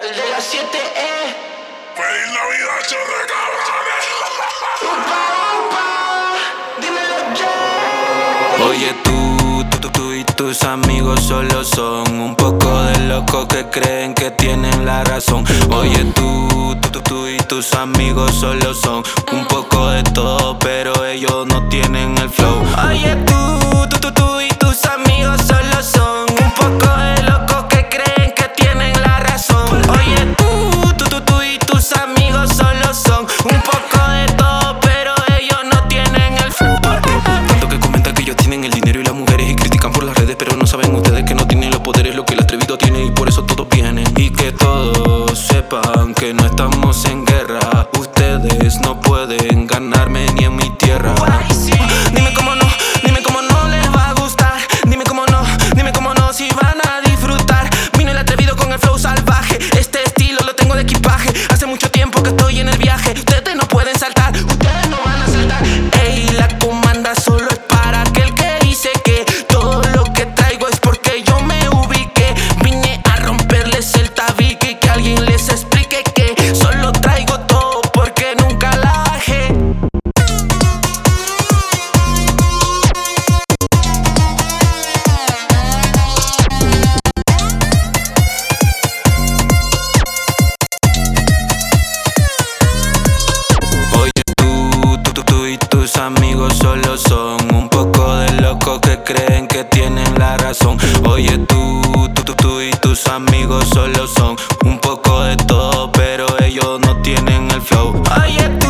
El de las 7 ¡Feliz Navidad, chorre cabrones! Upa, upa, dímelo ya. Oye tú y tus amigos solo son un poco de locos que creen que tienen la razón. Oye tú y tus amigos solo son un poco de todo, pero ellos no tienen el flow. Oye tú y tus amigos solo son un poco de locos que creen que tienen la razón. Oye tú y tus amigos solo son un poco de todo, pero ellos no tienen el flow. Tanto que comentan que ellos tienen el dinero y las mujeres y critican por las redes, pero no saben ustedes que no tienen los poderes lo que el atrevido tiene, y por eso todos vienen. Y que todos sepan que no estamos en guerra. Ustedes no pueden ganarme ni en mi tierra. Dime cómo no les va a gustar. Dime cómo no, si van a disfrutar. Vino el atrevido con el flow salvaje. Este estilo lo tengo de equipaje. Hace mucho tiempo que estoy en el viaje. Ustedes no pueden saltar, ustedes no van a saltar. Ey, la comanda solo es para aquel que dice que todo lo que traigo es porque yo me ubiqué. Vine a romperles el tabique y que alguien les explique que solo traigo todo porque nunca la bajé. Oye tú y tus amigos solo son un poco de locos que creen que tienen la razón. Oye tú y tus amigos solo son un poco de todo, pero ellos no tienen el flow. Oye